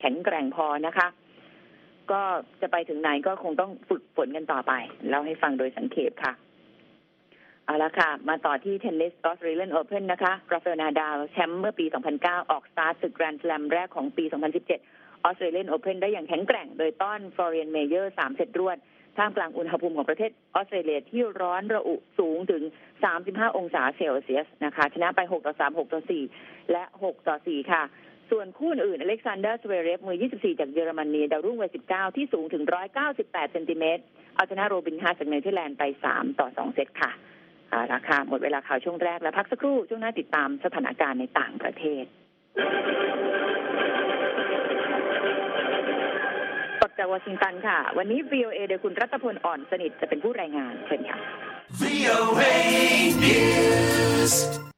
แข็งแกร่งพอนะคะก็จะไปถึงไหนก็คงต้องฝึกฝนกันต่อไปเล่าให้ฟังโดยสังเขปค่ะเอาละค่ะมาต่อที่เทนนิสออสเตรเลียนโอเพ่นนะคะราฟาเอลนาดาลแชมป์เมื่อปี 2009 ออกสตาร์ทศึกแกรนด์สแลมแรกของปี 2017 ออสเตรเลียนโอเพ่นได้อย่างแข็งแกร่งโดยต้อนฟลอเรียนเมเยอร์3เซตรวดท่ามกลางอุณหภูมิของประเทศออสเตรเลียที่ร้อนระอุสูงถึง35องศาเซลเซียสนะคะชนะไป6-3 6-4 และ6-4ค่ะส่วนคู่อื่นอเล็กซานเดอร์สเวเรฟมือ24จากเยอรมนีดาวรุ่งวัย19ที่สูงถึง198เซนติเมตรเอาชนะโรบินฮาสจากเนเธอร์แลนด์ไป3-2เซตค่ะราคาหมดเวลาข่าวช่วงแรกแล้วพักสักครู่ช่วงหน้าติดตามสถานการณ์ในต่างประเทศสดจากวอชิงตันค่ะวันนี้ VOA โดยคุณรัตพลอ่อนสนิทจะเป็นผู้รายงานเชิญค่ะ VOA News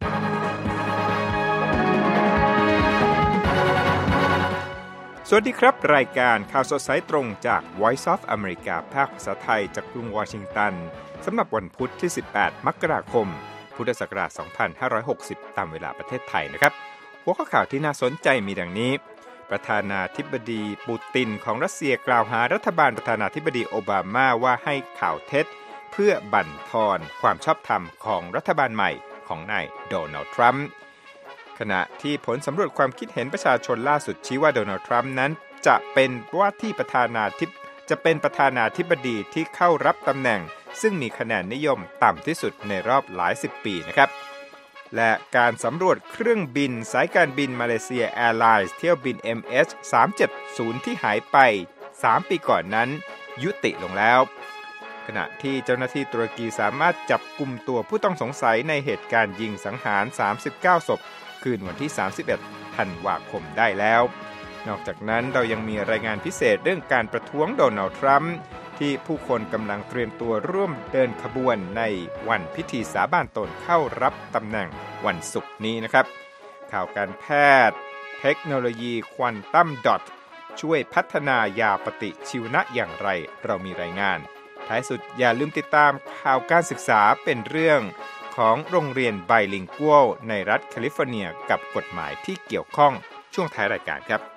สวัสดีครับรายการข่าวสดสายตรงจาก Voice of America ภาคภาษาไทยจากกรุงวอชิงตันสำหรับวันพุธที่18มกราคมพุทธศักราช2560ตามเวลาประเทศไทยนะครับหัวข้อข่าวที่น่าสนใจมีดังนี้ประธานาธิบดีปูตินของรัสเซียกล่าวหารัฐบาลประธานาธิบดีโอบามาว่าให้ข่าวเท็จเพื่อบั่นทอนความชอบธรรมของรัฐบาลใหม่ของนายโดนัลด์ทรัมป์ขณะที่ผลสำรวจความคิดเห็นประชาชนล่าสุดชี้ว่าโดนัลด์ทรัมป์นั้นจะเป็นประธานาธิบดีที่เข้ารับตำแหน่งซึ่งมีคะแนนนิยมต่ำที่สุดในรอบหลายสิบปีนะครับและการสำรวจเครื่องบินสายการบินมาเลเซียแอร์ไลน์เที่ยวบิน MH370 ที่หายไป3ปีก่อนนั้นยุติลงแล้วขณะที่เจ้าหน้าที่ตุรกีสามารถจับกุมตัวผู้ต้องสงสัยในเหตุการณ์ยิงสังหาร39ศพคืนวันที่31ธันวาคมได้แล้วนอกจากนั้นเรายังมีรายงานพิเศษเรื่องการประท้วงโดนัลด์ทรัมป์ที่ผู้คนกำลังเตรียมตัวร่วมเดินขบวนในวันพิธีสาบานตนเข้ารับตำแหน่งวันศุกร์นี้นะครับข่าวการแพทย์เทคโนโลยีควอนตัมดอทช่วยพัฒนายาปฏิชีวนะอย่างไรเรามีรายงานท้ายสุดอย่าลืมติดตามข่าวการศึกษาเป็นเรื่องของโรงเรียนไบลิงกัวลในรัฐแคลิฟอร์เนียกับกฎหมายที่เกี่ยวข้องช่วงท้ายรายการ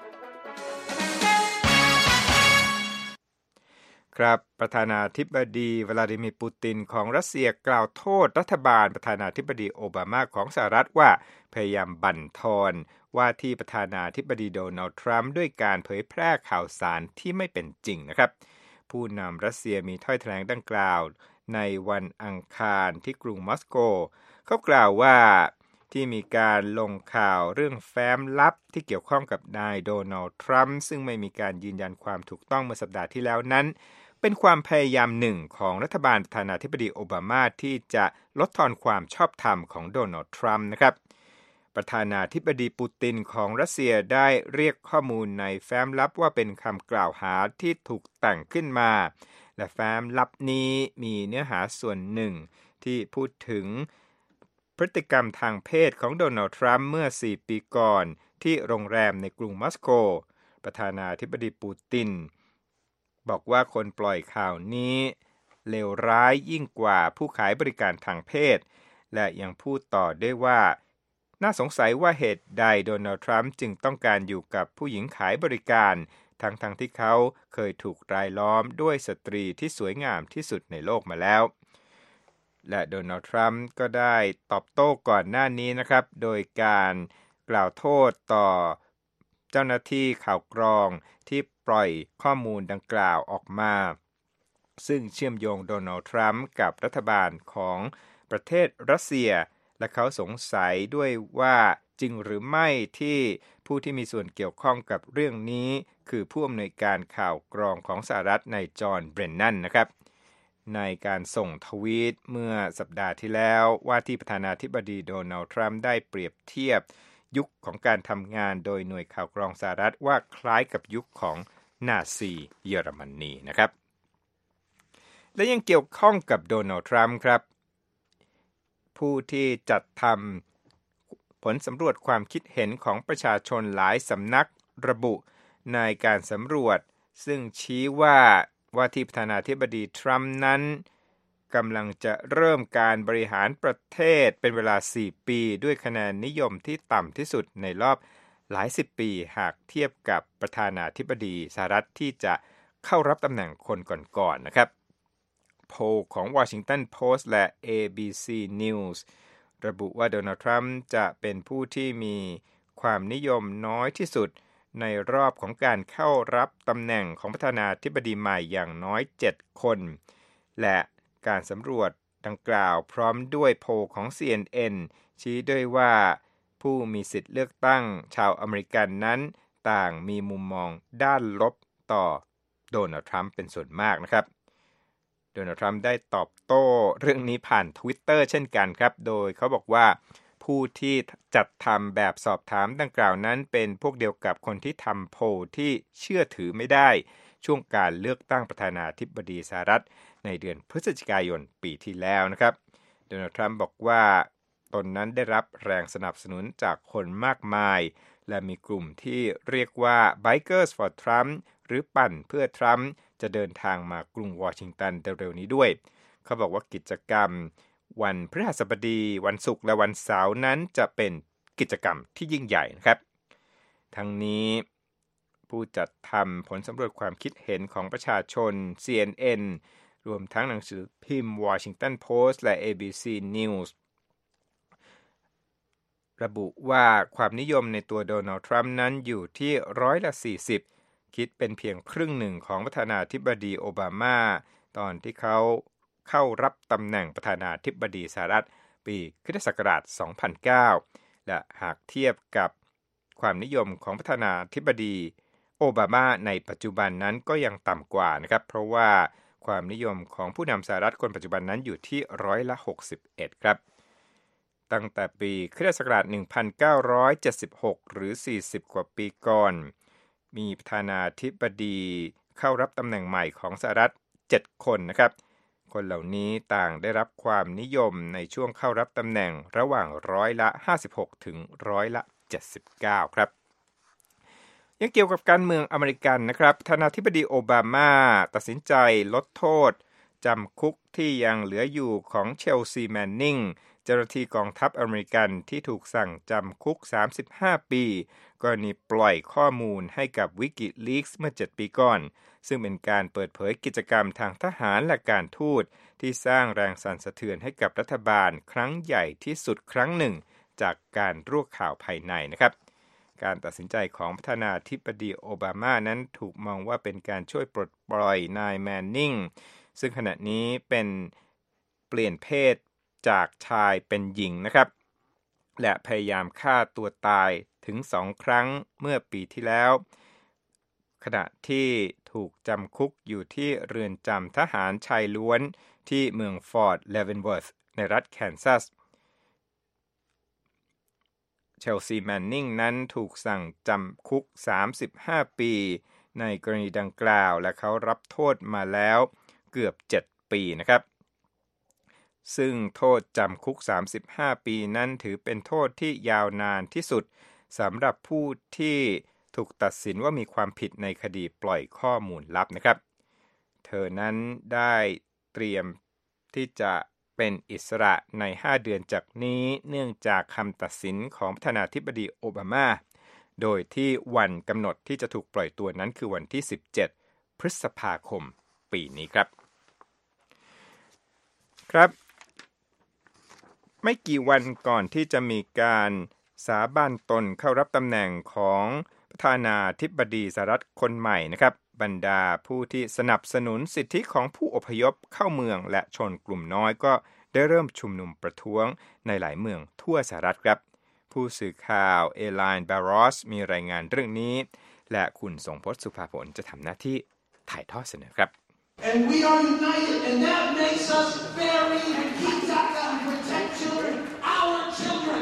ครับประธานาธิบดีวลาดิเมียร์ปูตินของรัสเซียกล่าวโทษรัฐบาลประธานาธิบดีโอบามาของสหรัฐว่าพยายามบั่นทอนว่าที่ประธานาธิบดีโดนัลด์ทรัมป์ด้วยการเผยแพร่ข่าวสารที่ไม่เป็นจริงนะครับผู้นำรัสเซียมีถ้อยแถลงดังกล่าวในวันอังคารที่กรุงมอสโกเขากล่าวว่าที่มีการลงข่าวเรื่องแฟ้มลับที่เกี่ยวข้องกับนายโดนัลด์ทรัมป์ซึ่งไม่มีการยืนยันความถูกต้องเมื่อสัปดาห์ที่แล้วนั้นเป็นความพยายามหนึ่งของรัฐบาลประธานาธิบดีโอบามาที่จะลดทอนความชอบธรรมของโดนัลด์ทรัมป์นะครับประธานาธิบดีปูตินของรัสเซียได้เรียกข้อมูลในแฟ้มลับว่าเป็นคำกล่าวหาที่ถูกแต่งขึ้นมาและแฟ้มลับนี้มีเนื้อหาส่วนหนึ่งที่พูดถึงพฤติกรรมทางเพศของโดนัลด์ทรัมป์เมื่อ4ปีก่อนที่โรงแรมในกรุงมอสโกประธานาธิบดีปูตินบอกว่าคนปล่อยข่าวนี้เลวร้ายยิ่งกว่าผู้ขายบริการทางเพศและยังพูดต่อได้ว่าน่าสงสัยว่าเหตุใดโดนัลด์ทรัมป์จึงต้องการอยู่กับผู้หญิงขายบริการทั้งที่เขาเคยถูกรายล้อมด้วยสตรีที่สวยงามที่สุดในโลกมาแล้วและโดนัลด์ทรัมป์ก็ได้ตอบโต้ก่อนหน้านี้นะครับโดยการกล่าวโทษต่อเจ้าหน้าที่ข่าวกรองที่ปล่อยข้อมูลดังกล่าวออกมาซึ่งเชื่อมโยงโดนัลด์ทรัมป์กับรัฐบาลของประเทศรัสเซียและเขาสงสัยด้วยว่าจริงหรือไม่ที่ผู้ที่มีส่วนเกี่ยวข้องกับเรื่องนี้คือผู้อำนวยการข่าวกรองของสหรัฐนายจอห์นเบรนนันนะครับในการส่งทวีตเมื่อสัปดาห์ที่แล้วว่าที่ประธานาธิบดีโดนัลด์ทรัมป์ได้เปรียบเทียบยุคของการทำงานโดยหน่วยข่าวกรองสหรัฐว่าคล้ายกับยุคของนาซีเยอรมนีนะครับและยังเกี่ยวข้องกับโดนัลด์ทรัมป์ครับผู้ที่จัดทำผลสำรวจความคิดเห็นของประชาชนหลายสำนักระบุในการสำรวจซึ่งชี้ว่าที่ประธานาธิบดีทรัมป์นั้นกำลังจะเริ่มการบริหารประเทศเป็นเวลา4ปีด้วยคะแนนนิยมที่ต่ำที่สุดในรอบหลายสิบปีหากเทียบกับประธานาธิบดีสหรัฐที่จะเข้ารับตำแหน่งคนก่อนๆนะครับโพลของ Washington Post และ ABC News ระบุว่าโดนัลด์ทรัมป์จะเป็นผู้ที่มีความนิยมน้อยที่สุดในรอบของการเข้ารับตำแหน่งของประธานาธิบดีใหม่อย่างน้อย7คนและการสำรวจดังกล่าวพร้อมด้วยโพลของ CNN ชี้ด้วยว่าผู้มีสิทธิ์เลือกตั้งชาวอเมริกันนั้นต่างมีมุมมองด้านลบต่อโดนัลด์ทรัมป์เป็นส่วนมากนะครับโดนัลด์ทรัมป์ได้ตอบโต้เรื่องนี้ผ่าน Twitter เช่นกันครับโดยเขาบอกว่าผู้ที่จัดทำแบบสอบถามดังกล่าวนั้นเป็นพวกเดียวกับคนที่ทำโพลที่เชื่อถือไม่ได้ช่วงการเลือกตั้งประธานาธิบดีสหรัฐในเดือนพฤศจิกายนปีที่แล้วนะครับโดนัลด์ทรัมป์บอกว่าตนนั้นได้รับแรงสนับสนุนจากคนมากมายและมีกลุ่มที่เรียกว่า Bikers for Trump หรือปั่นเพื่อทรัมป์จะเดินทางมากรุงวอชิงตันเร็วๆนี้ด้วยเขาบอกว่ากิจกรรมวันพฤหัสบดีวันศุกร์และวันเสาร์นั้นจะเป็นกิจกรรมที่ยิ่งใหญ่นะครับทั้งนี้ผู้จัดทำผลสำรวจความคิดเห็นของประชาชน CNN รวมทั้งหนังสือพิมพ์ Washington Post และ ABC News ระบุว่าความนิยมในตัวโดนัลด์ทรัมป์นั้นอยู่ที่40%คิดเป็นเพียงครึ่งหนึ่งของประธานาธิบดีโอบามาตอนที่เขาเข้ารับตำแหน่งประธานาธิบดีสหรัฐปีค.ศ. 2009 และหากเทียบกับความนิยมของประธานาธิบดีโอบามาในปัจจุบันนั้นก็ยังต่ำกว่านะครับเพราะว่าความนิยมของผู้นำสหรัฐคนปัจจุบันนั้นอยู่ที่61%ครับตั้งแต่ปีค.ศ. 1976 หรือ40กว่าปีก่อนมีประธานาธิบดีเข้ารับตำแหน่งใหม่ของสหรัฐ7คนนะครับคนเหล่านี้ต่างได้รับความนิยมในช่วงเข้ารับตำแหน่งระหว่าง56%ถึง79%ครับยังเกี่ยวกับการเมืองอเมริกันนะครับประธานาธิบดีโอบามาตัดสินใจลดโทษจำคุกที่ยังเหลืออยู่ของเชลซีแมนนิงเจ้าหน้าที่กองทัพอเมริกันที่ถูกสั่งจำคุก35ปีกรณีปล่อยข้อมูลให้กับ WikiLeaks เมื่อ7ปีก่อนซึ่งเป็นการเปิดเผยกิจกรรมทางทหารและการทูตที่สร้างแรงสั่นสะเทือนให้กับรัฐบาลครั้งใหญ่ที่สุดครั้งหนึ่งจากการรั่วข่าวภายในนะครับการตัดสินใจของประธานาธิบดีโอบามานั้นถูกมองว่าเป็นการช่วยปลดปล่อยนายแมนนิงซึ่งขณะนี้เป็นเปลี่ยนเพศจากชายเป็นหญิงนะครับและพยายามฆ่าตัวตายถึง2 ครั้งเมื่อปีที่แล้วขณะที่ถูกจำคุกอยู่ที่เรือนจำทหารชายล้วนที่เมืองฟอร์ตเลเวนเวิร์ธในรัฐแคนซัสเชลซีแมนนิงนั้นถูกสั่งจำคุก35ปีในกรณีดังกล่าวและเขารับโทษมาแล้วเกือบ7ปีนะครับซึ่งโทษจำคุก35ปีนั้นถือเป็นโทษที่ยาวนานที่สุดสำหรับผู้ที่ถูกตัดสินว่ามีความผิดในคดีปล่อยข้อมูลลับนะครับเธอนั้นได้เตรียมที่จะเป็นอิสระใน5 เดือนจากนี้เนื่องจากคำตัดสินของประธานาธิบดีโอบามาโดยที่วันกำหนดที่จะถูกปล่อยตัวนั้นคือวันที่17 พฤษภาคมปีนี้ครับไม่กี่วันก่อนที่จะมีการสาบานตนเข้ารับตำแหน่งของประธานาธิบดีสหรัฐคนใหม่นะครับบรรดาผู้ที่สนับสนุนสิทธิของผู้อพยพเข้าเมืองและชนกลุ่มน้อยก็ได้เริ่มชุมนุมประท้วงในหลายเมืองทั่วสหรัฐครับผู้สื่อข่าวเอไลน์บารอสมีรายงานเรื่องนี้และคุณทรงพจน์สุภาผลจะทำหน้าที่ถ่ายทอดเสนอครับ And we are united, and that makes us very Kitaka and protect children, our children.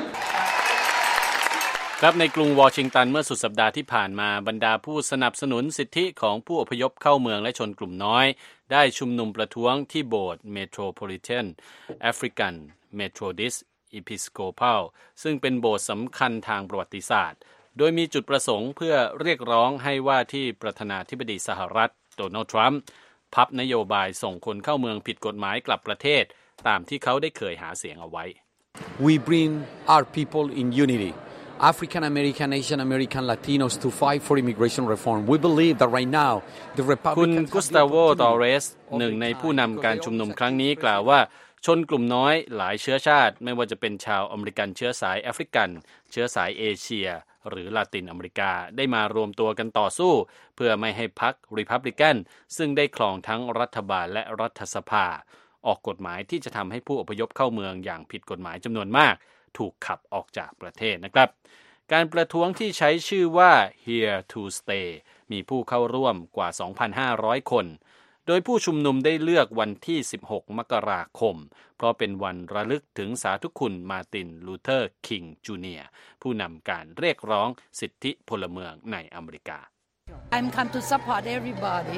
ครับในกรุงวอชิงตันเมื่อสุดสัปดาห์ที่ผ่านมาบรรดาผู้สนับสนุนสิทธิของผู้อพยพเข้าเมืองและชนกลุ่มน้อยได้ชุมนุมประท้วงที่โบสถ์ Metropolitan African Methodist Episcopal ซึ่งเป็นโบสถ์สำคัญทางประวัติศาสตร์โดยมีจุดประสงค์เพื่อเรียกร้องให้ว่าที่ประธานาธิบดีสหรัฐโดนัลด์ทรัมป์พับนโยบายส่งคนเข้าเมืองผิดกฎหมายกลับประเทศตามที่เขาได้เคยหาเสียงเอาไว้ We bring our people in unity African American, Asian American, Latinos to fight for immigration reform. We believe that right now the Republicans คุณกุสตาโว ตอเรสหนึ่งในผู้นำการชุมนุมครั้งนี้กล่าวว่าชนกลุ่มน้อยหลายเชื้อชาติไม่ว่าจะเป็นชาวอเมริกันเชื้อสายแอฟริกันเชื้อสายเอเชียหรือลาตินอเมริกาได้มารวมตัวกันต่อสู้เพื่อไม่ให้พรรครีพับลิกันซึ่งได้ครองทั้งรัฐบาลและรัฐสภาออกกฎหมายที่จะทำให้ผู้อพยพเข้าเมืองอย่างผิดกฎหมายจำนวนมากถูกขับออกจากประเทศนะครับการประท้วงที่ใช้ชื่อว่า Here to Stay มีผู้เข้าร่วมกว่า 2,500 คนโดยผู้ชุมนุมได้เลือกวันที่16 มกราคมเพราะเป็นวันระลึกถึงสาธุคุณมาร์ติน ลูเทอร์ คิง จูเนียร์ผู้นำการเรียกร้องสิทธิพลเมืองในอเมริกา I'm come to support everybody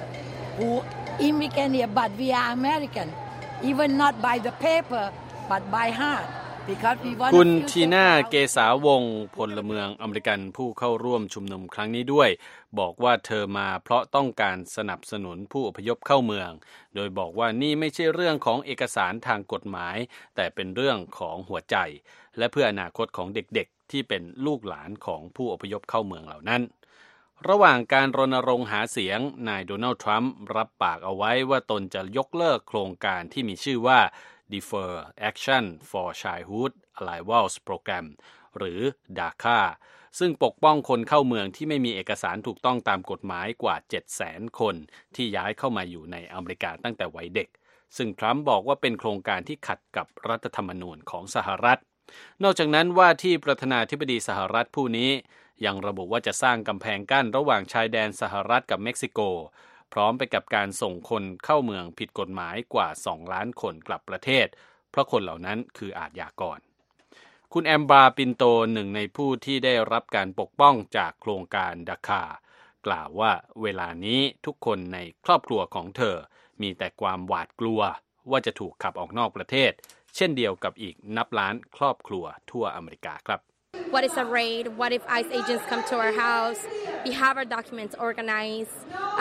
who immigrant here, but we are American, even not by the paper, but by heart. คุณทีน่าเกษาวงศ์พลเมืองอเมริกันผู้เข้าร่วมชุมนุมครั้งนี้ด้วยบอกว่าเธอมาเพราะต้องการสนับสนุนผู้อพยพเข้าเมืองโดยบอกว่านี่ไม่ใช่เรื่องของเอกสารทางกฎหมายแต่เป็นเรื่องของหัวใจและเพื่ออนาคตของเด็กๆที่เป็นลูกหลานของผู้อพยพเข้าเมืองเหล่านั้นระหว่างการรณรงค์หาเสียงนายโดนัลด์ทรัมป์รับปากเอาไว้ว่าตนจะยกเลิกโครงการที่มีชื่อว่า Defer Action for Childhood Arrivals Program หรือ DACA ซึ่งปกป้องคนเข้าเมืองที่ไม่มีเอกสารถูกต้องตามกฎหมายกว่า 700,000 คนที่ย้ายเข้ามาอยู่ในอเมริกาตั้งแต่วัยเด็กซึ่งทรัมป์บอกว่าเป็นโครงการที่ขัดกับรัฐธรรมนูญของสหรัฐนอกจากนั้นว่าที่ประธานาธิบดีสหรัฐผู้นี้ยังระบุว่าจะสร้างกำแพงกั้นระหว่างชายแดนสหรัฐกับเม็กซิโกพร้อมไปกับการส่งคนเข้าเมืองผิดกฎหมายกว่า2 ล้านคนกลับประเทศเพราะคนเหล่านั้นคืออาชญากรคุณแอมบราปินโตหนึ่งในผู้ที่ได้รับการปกป้องจากโครงการดาคากล่าวว่าเวลานี้ทุกคนในครอบครัวของเธอมีแต่ความหวาดกลัวว่าจะถูกขับออกนอกประเทศเช่นเดียวกับอีกนับล้านครอบครัวทั่วอเมริกาครับ What is a raid? What if ICE agents come to our house? We have our documents organized,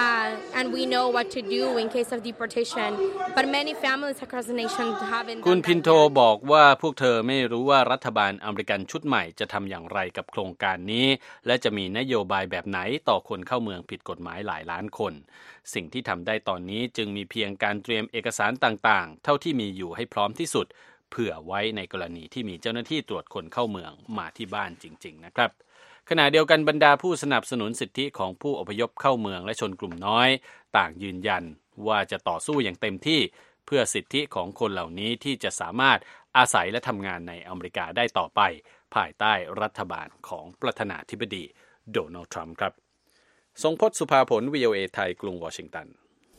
and we know what to do in case of deportation. But many families across the nation haven't. คุณพินโตบอกว่าพวกเธอไม่รู้ว่ารัฐบาลอเมริกันชุดใหม่จะทำอย่างไรกับโครงการนี้และจะมีนโยบายแบบไหนต่อคนเข้าเมืองผิดกฎหมายหลายล้านคนสิ่งที่ทำได้ตอนนี้จึงมีเพียงการเตรียมเอกสารต่างๆเท่าที่มีอยู่ให้พร้อมที่สุดเผื่อไว้ในกรณีที่มีเจ้าหน้าที่ตรวจคนเข้าเมืองมาที่บ้านจริงๆนะครับขณะเดียวกันบรรดาผู้สนับสนุนสิทธิของผู้อพยพเข้าเมืองและชนกลุ่มน้อยต่างยืนยันว่าจะต่อสู้อย่างเต็มที่เพื่อสิทธิของคนเหล่านี้ที่จะสามารถอาศัยและทำงานในอเมริกาได้ต่อไปภายใต้รัฐบาลของประธานาธิบดีโดนัลด์ทรัมป์ครับทรงพจน์สุภาผล VOA ไทยกรุงวอชิงตัน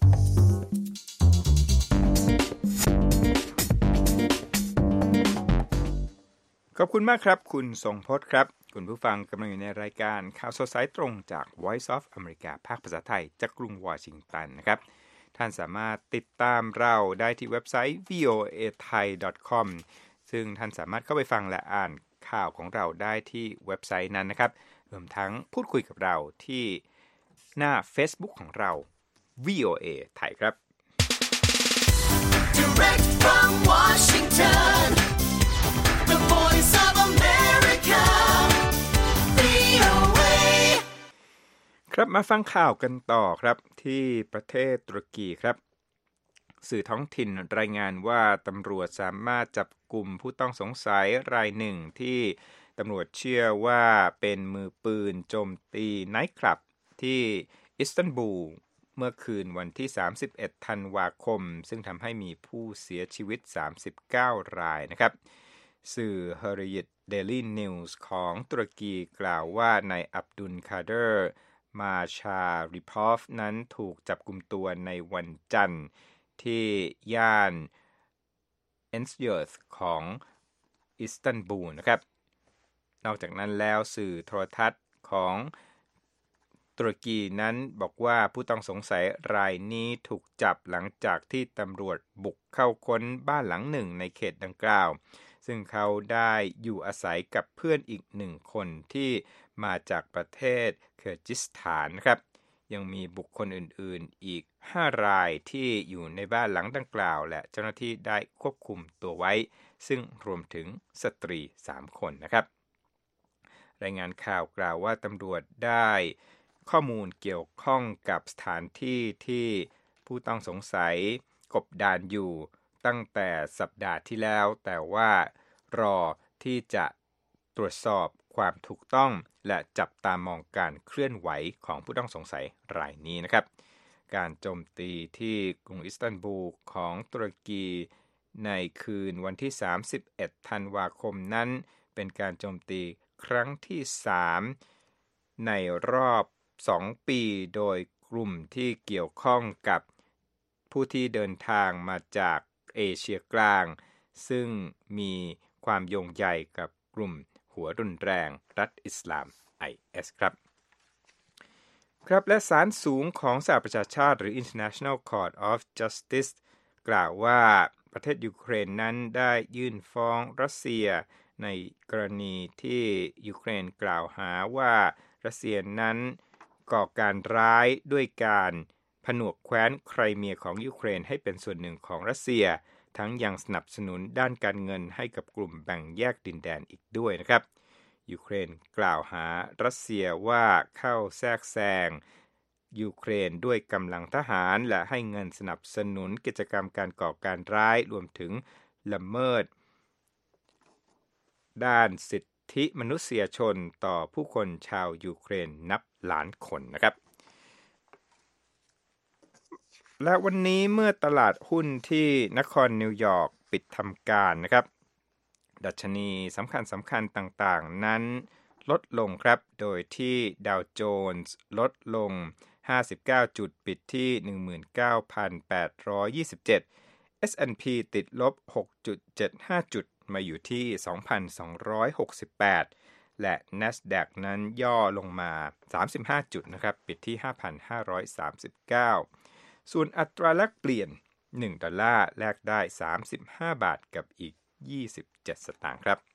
ขอบคุณมากครับคุณทรงพจน์ครับคุณผู้ฟังกำลังอยู่ในรายการข่าวสดสายตรงจาก Voice of America ภาคภาษาไทยจากกรุงวอชิงตันนะครับท่านสามารถติดตามเราได้ที่เว็บไซต์ voathai.com ซึ่งท่านสามารถเข้าไปฟังและอ่านข่าวของเราได้ที่เว็บไซต์นั้นนะครับรวมทั้งพูดคุยกับเราที่หน้า Facebook ของเรา VOA ไทยครับ Direct from Washington The Voice of America VOA ครับมาฟังข่าวกันต่อครับที่ประเทศตุรกีครับสื่อท้องถิ่นรายงานว่าตำรวจสามารถจับกลุ่มผู้ต้องสงสัยรายหนึ่งที่ตำรวจเชื่อว่าเป็นมือปืนโจมตีไนท์คลับที่อิสตันบูลเมื่อคืนวันที่31ธันวาคมซึ่งทำให้มีผู้เสียชีวิต39รายนะครับสื่อ Hurriyet Daily News ของตุรกีกล่าวว่านายอับดุลคาเดอร์มาชาริพอฟนั้นถูกจับกุมตัวในวันจันทร์ที่ย่านเอนส์เยิร์ธของอิสตันบูลนะครับนอกจากนั้นแล้วสื่อโทรทัศน์ของตุรกีนั้นบอกว่าผู้ต้องสงสัยรายนี้ถูกจับหลังจากที่ตำรวจบุกเข้าค้นบ้านหลังหนึ่งในเขตดังกล่าวซึ่งเขาได้อยู่อาศัยกับเพื่อนอีก1คนที่มาจากประเทศเคิร์จิสถานครับยังมีบุคคลอื่นๆอีก5รายที่อยู่ในบ้านหลังดังกล่าวและเจ้าหน้าที่ได้ควบคุมตัวไว้ซึ่งรวมถึงสตรี3คนนะครับรายงานข่าวกล่าวว่าตำรวจได้ข้อมูลเกี่ยวข้องกับสถานที่ที่ผู้ต้องสงสัยกบดานอยู่ตั้งแต่สัปดาห์ที่แล้วแต่ว่ารอที่จะตรวจสอบความถูกต้องและจับตามองการเคลื่อนไหวของผู้ต้องสงสัยรายนี้นะครับการโจมตีที่กรุงอิสตันบูลของตุรกีในคืนวันที่31ธันวาคมนั้นเป็นการโจมตีครั้งที่3ในรอบ2ปีโดยกลุ่มที่เกี่ยวข้องกับผู้ที่เดินทางมาจากเอเชียกลางซึ่งมีความโยงใยกับกลุ่มหัวรุนแรงรัฐอิสลาม IS ครับและศาลสูงของสหประชาชาติหรือ International Court of Justice กล่าวว่าประเทศยูเครนนั้นได้ยื่นฟ้องรัสเซียในกรณีที่ยูเครนกล่าวหาว่ารัสเซียนั้นก่อการร้ายด้วยการผนวกแคว้นไครเมียของยูเครนให้เป็นส่วนหนึ่งของรัสเซียทั้งยังสนับสนุนด้านการเงินให้กับกลุ่มแบ่งแยกดินแดนอีกด้วยนะครับยูเครนกล่าวหารัสเซียว่าเข้าแทรกแซงยูเครนด้วยกำลังทหารและให้เงินสนับสนุนกิจกรรมการก่อการร้ายรวมถึงละเมิดด้านสิทธิมนุษยชนต่อผู้คนชาวยูเครนนับล้านคนนะครับและวันนี้เมื่อตลาดหุ้นที่นครนิวยอร์กปิดทำการนะครับดัชนีสำคัญต่างๆนั้นลดลงครับโดยที่ดาวโจนส์ลดลง59จุดปิดที่ 19,827 S&P ติดลบ 6.75 จุดมาอยู่ที่ 2,268 และ NASDAQ นั้นย่อลงมา35จุดนะครับปิดที่ 5,539 ส่วนอัตราแลกเปลี่ยน1ดอลลาร์แลกได้35บาทกับอีก27สตางค์ครับ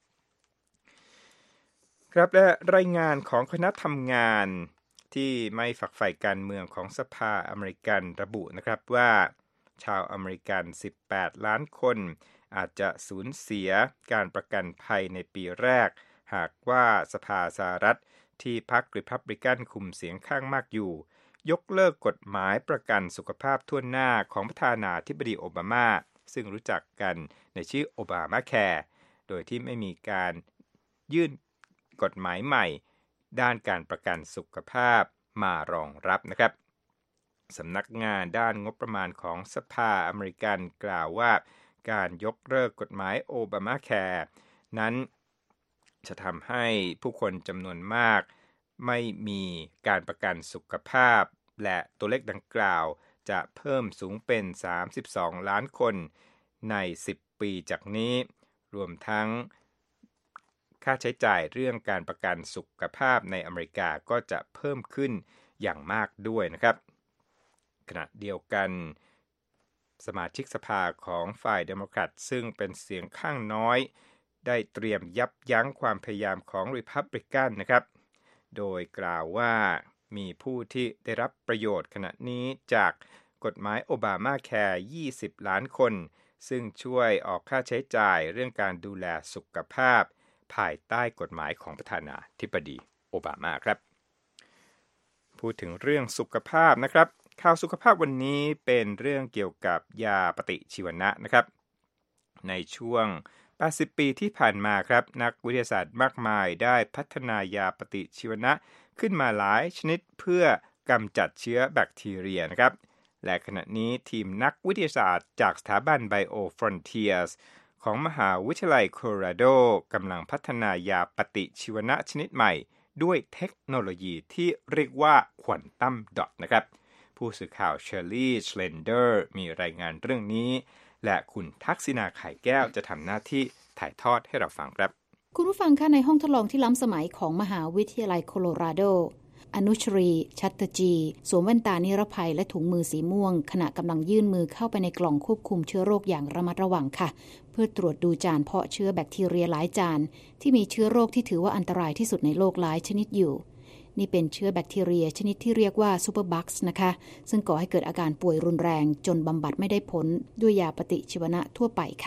และรายงานของคณะทำงานที่ไม่ฝักใฝ่การเมืองของสภาอเมริกันระบุนะครับว่าชาวอเมริกัน18ล้านคนอาจจะสูญเสียการประกันภัยในปีแรกหากว่าสภาสหรัฐที่พรรครีพับลิกันคุมเสียงข้างมากอยู่ยกเลิกกฎหมายประกันสุขภาพทั่วหน้าของประธานาธิบดีโอบามาซึ่งรู้จักกันในชื่อโอบามาแคร์โดยที่ไม่มีการยื่นกฎหมายใหม่ด้านการประกันสุขภาพมารองรับนะครับสำนักงานด้านงบประมาณของสภาอเมริกันกล่าวว่าการยกเลิกกฎหมายโอบามาแคร์นั้นจะทำให้ผู้คนจำนวนมากไม่มีการประกันสุขภาพและตัวเลขดังกล่าวจะเพิ่มสูงเป็น32ล้านคนใน10ปีจากนี้รวมทั้งค่าใช้จ่ายเรื่องการประกันสุขภาพในอเมริกาก็จะเพิ่มขึ้นอย่างมากด้วยนะครับขณะเดียวกันสมาชิกสภาของฝ่ายเดโมแครตซึ่งเป็นเสียงข้างน้อยได้เตรียมยับยั้งความพยายามของรีพับลิกันนะครับโดยกล่าวว่ามีผู้ที่ได้รับประโยชน์ขณะนี้จากกฎหมายโอบามาแคร์20ล้านคนซึ่งช่วยออกค่าใช้จ่ายเรื่องการดูแลสุขภาพภายใต้กฎหมายของประธานาธิบดีโอบามาครับพูดถึงเรื่องสุขภาพนะครับข่าวสุขภาพวันนี้เป็นเรื่องเกี่ยวกับยาปฏิชีวนะนะครับในช่วง80ปีที่ผ่านมาครับนักวิทยาศาสตร์มากมายได้พัฒนายาปฏิชีวนะขึ้นมาหลายชนิดเพื่อกำจัดเชื้อแบคทีเรียนะครับและขณะนี้ทีมนักวิทยาศาสตร์จากสถาบัน BioFrontiers ของมหาวิทยาลัยโคโลราโดกำลังพัฒนายาปฏิชีวนะชนิดใหม่ด้วยเทคโนโลยีที่เรียกว่าควอนตัมดอทนะครับผู้สื่อข่าวเชอร์รี่ชเลนเดอร์มีรายงานเรื่องนี้และคุณทักษิณาไข่แก้วจะทำหน้าที่ถ่ายทอดให้เราฟังครับคุณผู้ฟังคะในห้องทดลองที่ล้ำสมัยของมหาวิทยาลัยโคโลราโดอนุชรีชัตตจีสวมแว่นตานิรภัยและถุงมือสีม่วงขณะกำลังยื่นมือเข้าไปในกล่องควบคุมเชื้อโรคอย่างระมัดระวังค่ะเพื่อตรวจดูจานเพาะเชื้อแบคทีเรียหลายจานที่มีเชื้อโรคที่ถือว่าอันตรายที่สุดในโลกหลายชนิดอยู่นี่เป็นเชื้อแบคทีเรียชนิดที่เรียกว่าซูเปอร์บัคส์นะคะซึ่งก่อให้เกิดอาการป่วยรุนแรงจนบำบัดไม่ได้ผลด้วยยาปฏิชีวนะทั่วไปค่ะ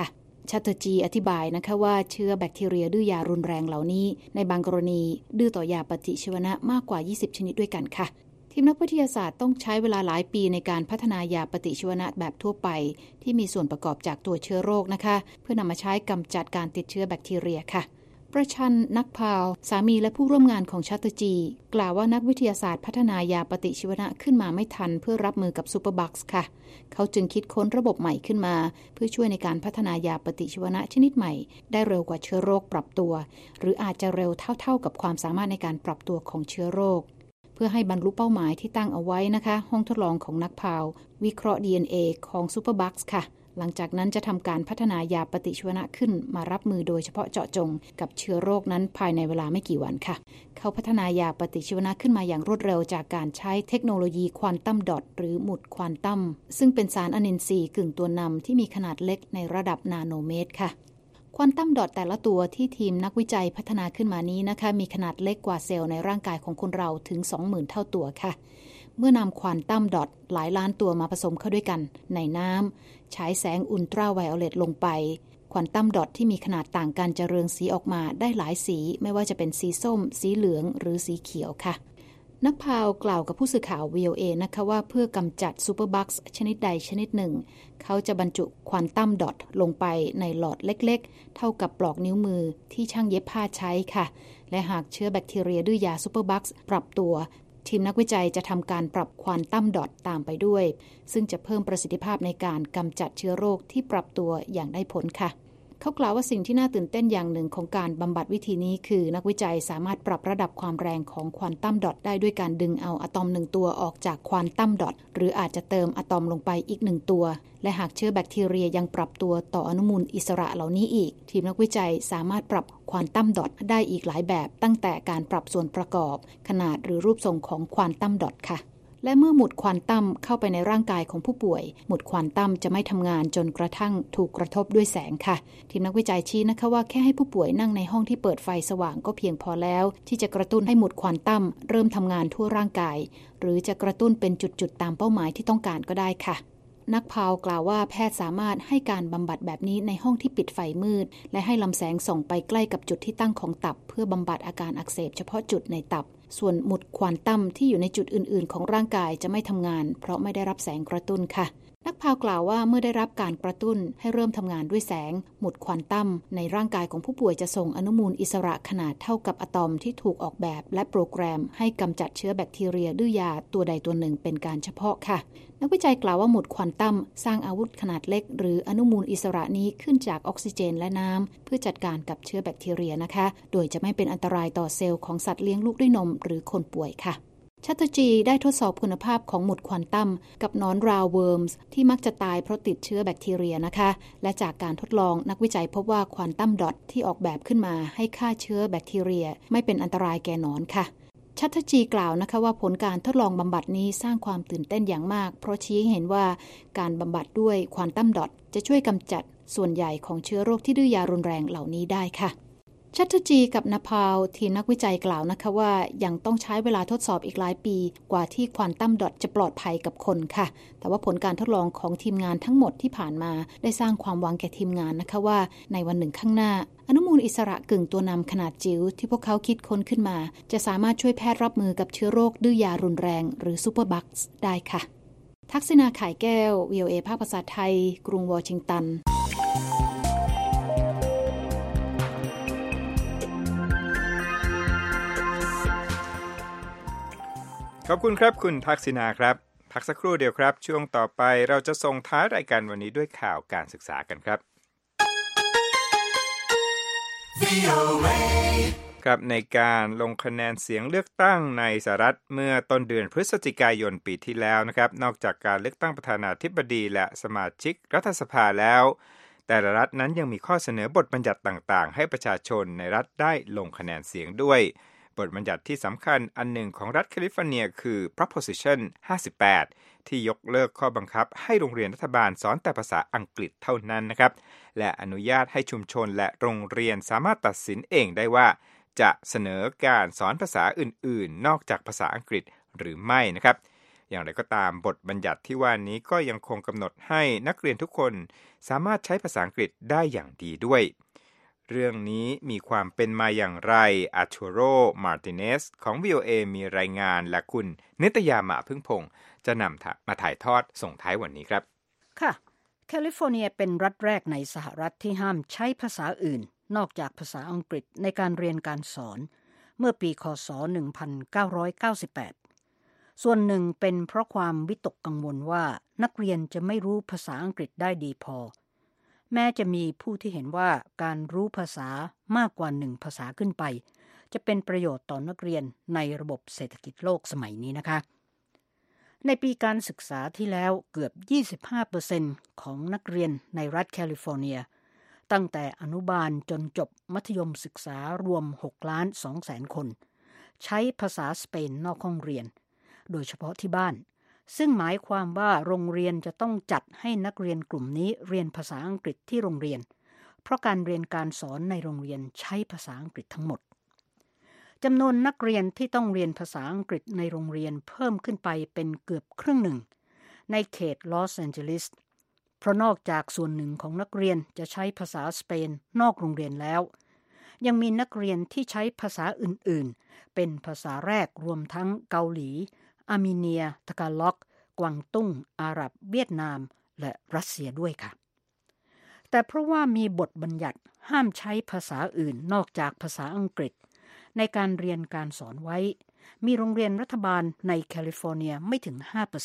ชัตเตอร์จีอธิบายนะคะว่าเชื้อแบคทีเรียดื้อยารุนแรงเหล่านี้ในบางกรณีดื้อต่อยาปฏิชีวนะมากกว่า20ชนิดด้วยกันค่ะทีมนักวิทยาศาสตร์ต้องใช้เวลาหลายปีในการพัฒนายาปฏิชีวนะแบบทั่วไปที่มีส่วนประกอบจากตัวเชื้อโรคนะคะเพื่อนำมาใช้กำจัดการติดเชื้อแบคทีเรียค่ะประชันนักพาวสามีและผู้ร่วมงานของชัตเตอร์จีกล่าวว่านักวิทยาศาสตร์พัฒนายาปฏิชีวนะขึ้นมาไม่ทันเพื่อรับมือกับซูเปอร์บัคส์ค่ะเขาจึงคิดค้นระบบใหม่ขึ้นมาเพื่อช่วยในการพัฒนายาปฏิชีวนะชนิดใหม่ได้เร็วกว่าเชื้อโรคปรับตัวหรืออาจจะเร็วเท่ากับความสามารถในการปรับตัวของเชื้อโรคเพื่อให้บรรลุเป้าหมายที่ตั้งเอาไว้นะคะห้องทดลองของนักพาววิเคราะห์ DNA ของซูเปอร์บัคส์ค่ะหลังจากนั้นจะทำการพัฒนายาปฏิชีวนะขึ้นมารับมือโดยเฉพาะเจาะจงกับเชื้อโรคนั้นภายในเวลาไม่กี่วันค่ะเขาพัฒนายาปฏิชีวนะขึ้นมาอย่างรวดเร็วจากการใช้เทคโนโลยีควอนตัมดอทหรือหมุดควอนตัมซึ่งเป็นสารอนินทรีย์กึ่งตัวนำที่มีขนาดเล็กในระดับนาโนเมตรค่ะควอนตัมดอทแต่ละตัวที่ทีมนักวิจัยพัฒนาขึ้นมานี้นะคะมีขนาดเล็กกว่าเซลล์ในร่างกายของคนเราถึง 20,000 เท่าตัวค่ะเมื่อนำควอนตัมดอทหลายล้านตัวมาผสมเข้าด้วยกันในน้ำใช้แสงอุลตราไวโอเลตลงไปควอนตัมดอทที่มีขนาดต่างกันจะเรืองสีออกมาได้หลายสีไม่ว่าจะเป็นสีส้มสีเหลืองหรือสีเขียวค่ะนักพาวกล่าวกับผู้สื่อข่าว VOA นะคะว่าเพื่อกำจัดซูเปอร์บัคส์ชนิดใดชนิดหนึ่งเขาจะบรรจุควอนตัมดอทลงไปในหลอดเล็กๆเท่ากับปลอกนิ้วมือที่ช่างเย็บผ้าใช้ค่ะและหากเชื้อแบคทีเรียดื้อยาซูเปอร์บัคส์ปรับตัวทีมนักวิจัยจะทำการปรับควอนตัมดอทตามไปด้วยซึ่งจะเพิ่มประสิทธิภาพในการกำจัดเชื้อโรคที่ปรับตัวอย่างได้ผลค่ะเขากล่าวว่าสิ่งที่น่าตื่นเต้นอย่างหนึ่งของการบำบัดวิธีนี้คือนักวิจัยสามารถปรับระดับความแรงของควอนตัมดอทได้ด้วยการดึงเอาอะตอม1ตัวออกจากควอนตัมดอทหรืออาจจะเติมอะตอมลงไปอีก1ตัวและหากเชื้อแบคทีเรียยังปรับตัวต่ออนุมูลอิสระเหล่านี้อีกทีมนักวิจัยสามารถปรับควอนตัมดอทได้อีกหลายแบบตั้งแต่การปรับส่วนประกอบขนาดหรือรูปทรงของควอนตัมดอทค่ะและเมื่อหมุดควอนตัมเข้าไปในร่างกายของผู้ป่วยหมุดควอนตัมจะไม่ทำงานจนกระทั่งถูกกระทบด้วยแสงค่ะทีมนักวิจัยชี้นะคะว่าแค่ให้ผู้ป่วยนั่งในห้องที่เปิดไฟสว่างก็เพียงพอแล้วที่จะกระตุ้นให้หมุดควอนตัมเริ่มทำงานทั่วร่างกายหรือจะกระตุ้นเป็นจุดๆตามเป้าหมายที่ต้องการก็ได้ค่ะนักพาวกล่าวว่าแพทย์สามารถให้การบำบัดแบบนี้ในห้องที่ปิดไฟมืดและให้ลำแสงส่องไปใกล้กับจุดที่ตั้งของตับเพื่อบำบัดอาการอักเสบเฉพาะจุดในตับส่วนหมุดควอนตัมที่อยู่ในจุดอื่นๆของร่างกายจะไม่ทำงานเพราะไม่ได้รับแสงกระตุ้นค่ะนักพาวกล่าวว่าเมื่อได้รับการกระตุ้นให้เริ่มทำงานด้วยแสงหมุดควอนตัมในร่างกายของผู้ป่วยจะส่งอนุมูลอิสระขนาดเท่ากับอะตอมที่ถูกออกแบบและโปรแกรมให้กำจัดเชื้อแบคทีเรียดื้อยาตัวใดตัวหนึ่งเป็นการเฉพาะค่ะนักวิจัยกล่าวว่าหมุดควอนตัมสร้างอาวุธขนาดเล็กหรืออนุมูลอิสระนี้ขึ้นจากออกซิเจนและน้ำเพื่อจัดการกับเชื้อแบคทีเรียนะคะโดยจะไม่เป็นอันตรายต่อเซลล์ของสัตว์เลี้ยงลูกด้วยนมหรือคนป่วยค่ะชัตเตอร์จีได้ทดสอบคุณภาพของหมุดควอนตัมกับหนอนราวเวิร์มส์ที่มักจะตายเพราะติดเชื้อแบคทีเรียนะคะและจากการทดลองนักวิจัยพบว่าควอนตัมดอทที่ออกแบบขึ้นมาให้ฆ่าเชื้อแบคทีเรียไม่เป็นอันตรายแก่หนอนค่ะชัตเตอร์จีกล่าวนะคะว่าผลการทดลองบำบัดนี้สร้างความตื่นเต้นอย่างมากเพราะชี้ให้เห็นว่าการบำบัดด้วยควอนตัมดอทจะช่วยกำจัดส่วนใหญ่ของเชื้อโรคที่ดื้อยารุนแรงเหล่านี้ได้ค่ะชัตเตอร์จีกับนาพาวทีมนักวิจัยกล่าวนะคะว่ายังต้องใช้เวลาทดสอบอีกหลายปีกว่าที่ควอนตัมดอทจะปลอดภัยกับคนค่ะแต่ว่าผลการทดลองของทีมงานทั้งหมดที่ผ่านมาได้สร้างความหวังแก่ทีมงานนะคะว่าในวันหนึ่งข้างหน้าอนุมูลอิสระกึ่งตัวนำขนาดจิ๋วที่พวกเขาคิดค้นขึ้นมาจะสามารถช่วยแพทย์รับมือกับเชื้อโรคดื้อยารุนแรงหรือซูเปอร์บัคส์ได้ค่ะทักษิณาข่ายแก้ว VOA ภาคภาษาไทยกรุงวอชิงตันขอบคุณครับคุณทักษิณาครับพักสักครู่เดียวครับช่วงต่อไปเราจะส่งท้ายรายการวันนี้ด้วยข่าวการศึกษากันครับครับในการลงคะแนนเสียงเลือกตั้งในสหรัฐเมื่อต้นเดือนพฤศจิกายนปีที่แล้วนะครับนอกจากการเลือกตั้งประธานาธิบดีและสมาชิกรัฐสภาแล้วแต่ละรัฐนั้นยังมีข้อเสนอบทบัญญัติต่างๆให้ประชาชนในรัฐได้ลงคะแนนเสียงด้วยบทบัญญัติที่สำคัญอันหนึ่งของรัฐแคลิฟอร์เนียคือ Proposition 58 ที่ยกเลิกข้อบังคับให้โรงเรียนรัฐบาลสอนแต่ภาษาอังกฤษเท่านั้นนะครับและอนุญาตให้ชุมชนและโรงเรียนสามารถตัดสินเองได้ว่าจะเสนอการสอนภาษาอื่นๆนอกจากภาษาอังกฤษหรือไม่นะครับอย่างไรก็ตามบทบัญญัติที่ว่านี้ก็ยังคงกำหนดให้นักเรียนทุกคนสามารถใช้ภาษาอังกฤษได้อย่างดีด้วยเรื่องนี้มีความเป็นมาอย่างไรอาร์ตูโร มาร์ติเนสของ VOA มีรายงานและคุณนิตยา หมาพึ่งพงษ์จะนำมาถ่ายทอดส่งท้ายวันนี้ครับค่ะแคลิฟอร์เนียเป็นรัฐแรกในสหรัฐที่ห้ามใช้ภาษาอื่นนอกจากภาษาอังกฤษในการเรียนการสอนเมื่อปีค.ศ. 1998ส่วนหนึ่งเป็นเพราะความวิตกกังวลว่านักเรียนจะไม่รู้ภาษาอังกฤษได้ดีพอแม้จะมีผู้ที่เห็นว่าการรู้ภาษามากกว่า1ภาษาขึ้นไปจะเป็นประโยชน์ต่อนักเรียนในระบบเศรษฐกิจโลกสมัยนี้นะคะในปีการศึกษาที่แล้วเกือบ 25% ของนักเรียนในรัฐแคลิฟอร์เนียตั้งแต่อนุบาลจนจบมัธยมศึกษารวม 6,200,000 คนใช้ภาษาสเปนนอกห้องเรียนโดยเฉพาะที่บ้านซึ่งหมายความว่าโรงเรียนจะต้องจัดให้นักเรียนกลุ่มนี้เรียนภาษาอังกฤษที่โรงเรียนเพราะการเรียนการสอนในโรงเรียนใช้ภาษาอังกฤษทั้งหมดจำนวนนักเรียนที่ต้องเรียนภาษาอังกฤษในโรงเรียนเพิ่มขึ้นไปเป็นเกือบครึ่งหนึ่งในเขตลอสแอนเจลิสเพราะนอกจากส่วนหนึ่งของนักเรียนจะใช้ภาษาสเปนนอกโรงเรียนแล้วยังมีนักเรียนที่ใช้ภาษาอื่นๆเป็นภาษาแรกรวมทั้งเกาหลีอาร์เมเนียตะกาล็อกกวางตุ้งอาหรับเวียดนามและรัสเซียด้วยค่ะแต่เพราะว่ามีบทบัญญัติห้ามใช้ภาษาอื่นนอกจากภาษาอังกฤษในการเรียนการสอนไว้มีโรงเรียนรัฐบาลในแคลิฟอร์เนียไม่ถึง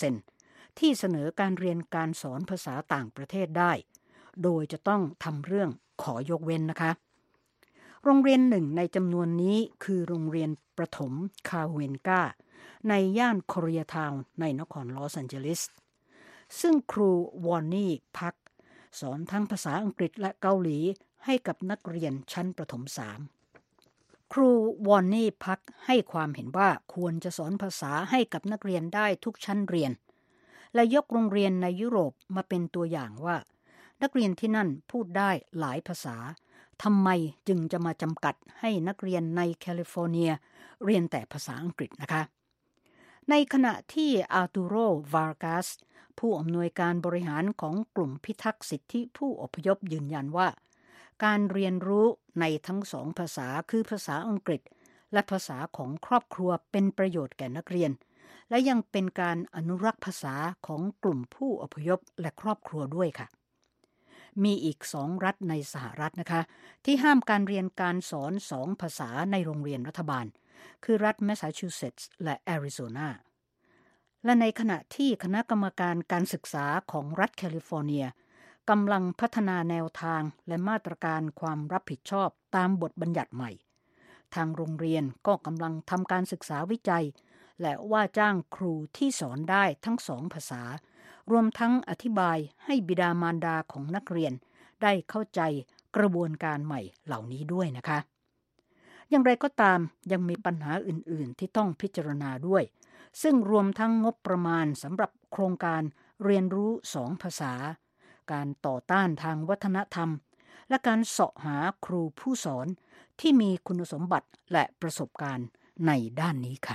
5% ที่เสนอการเรียนการสอนภาษาต่างประเทศได้โดยจะต้องทำเรื่องขอยกเว้นนะคะโรงเรียนหนึ่งในจำนวนนี้คือโรงเรียนประถมคาเวนกาในย่านคอเรียทาวน์ในนครลอสแอนเจลิสซึ่งครูวอนนี่พักสอนทั้งภาษาอังกฤษและเกาหลีให้กับนักเรียนชั้นประถม3ครูวอนนี่พักให้ความเห็นว่าควรจะสอนภาษาให้กับนักเรียนได้ทุกชั้นเรียนและยกโรงเรียนในยุโรปมาเป็นตัวอย่างว่านักเรียนที่นั่นพูดได้หลายภาษาทำไมจึงจะมาจำกัดให้นักเรียนในแคลิฟอร์เนียเรียนแต่ภาษาอังกฤษนะคะในขณะที่อาร์ตูโร วาร์กาสผู้อำนวยการบริหารของกลุ่มพิทักษ์สิทธิผู้อพยพยืนยันว่าการเรียนรู้ในทั้งสองภาษาคือภาษาอังกฤษและภาษาของครอบครัวเป็นประโยชน์แก่นักเรียนและยังเป็นการอนุรักษ์ภาษาของกลุ่มผู้อพยพและครอบครัวด้วยค่ะมีอีก2รัฐในสหรัฐนะคะที่ห้ามการเรียนการสอน2ภาษาในโรงเรียนรัฐบาลคือรัฐแมสซาชูเซตส์และแอริโซนาและในขณะที่คณะกรรมการการศึกษาของรัฐแคลิฟอร์เนียกำลังพัฒนาแนวทางและมาตรการความรับผิดชอบตามบทบัญญัติใหม่ทางโรงเรียนก็กำลังทำการศึกษาวิจัยและว่าจ้างครูที่สอนได้ทั้ง2ภาษารวมทั้งอธิบายให้บิดามารดาของนักเรียนได้เข้าใจกระบวนการใหม่เหล่านี้ด้วยนะคะอย่างไรก็ตามยังมีปัญหาอื่นๆที่ต้องพิจารณาด้วยซึ่งรวมทั้งงบประมาณสำหรับโครงการเรียนรู้2ภาษาการต่อต้านทางวัฒนธรรมและการเสาะหาครูผู้สอนที่มีคุณสมบัติและประสบการณ์ในด้านนี้ค่ะ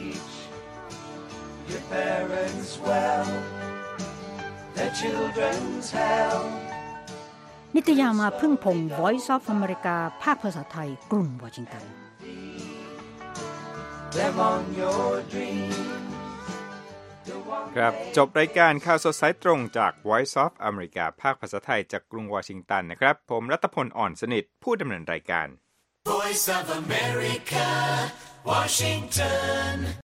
Your parents well, their children tell. นิตยามาพึ่งพงษ์ Voice of America ภาคภาษาไทยกรุงวอชิงตัน Them on your dreams. ครับจบรายการข่าวสดสายตรงจาก Voice of America ภาคภาษาไทยจากกรุงวอชิงตันนะครับผมรัตพล อ่อนสนิทผู้ดำเนินรายการ Voice of America, Washington.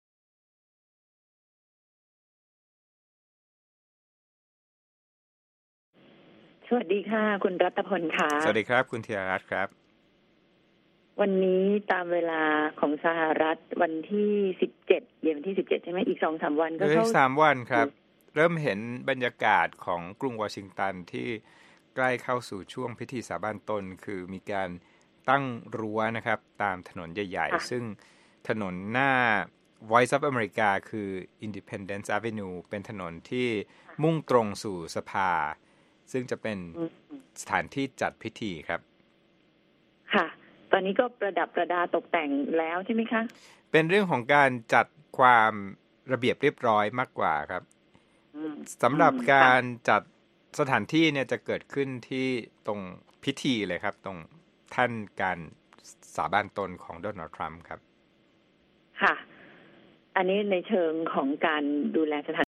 สวัสดีค่ะคุณรัตพลค่ะสวัสดีครับคุณธีรรัตน์ครับวันนี้ตามเวลาของสหรัฐวันที่17เย็นวันที่17ใช่ไหมอีก 2-3 วันก็เข้า 3วันครับเริ่มเห็นบรรยากาศของกรุงวอชิงตันที่ใกล้เข้าสู่ช่วงพิธีสาบานตนคือมีการตั้งรั้วนะครับตามถนนใหญ่ๆซึ่งถนนหน้า Voice of America คือ Independence Avenue เป็นถนนที่มุ่งตรงสู่สภาซึ่งจะเป็นสถานที่จัดพิธีครับค่ะตอนนี้ก็ประดับประดาตกแต่งแล้วใช่ไหมคะเป็นเรื่องของการจัดความระเบียบเรียบร้อยมากกว่าครับสำหรับการจัดสถานที่เนี่ยจะเกิดขึ้นที่ตรงพิธีเลยครับตรงแท่นการสาบานตนของโดนัลด์ทรัมป์ครับค่ะอันนี้ในเชิงของการดูแลสถาน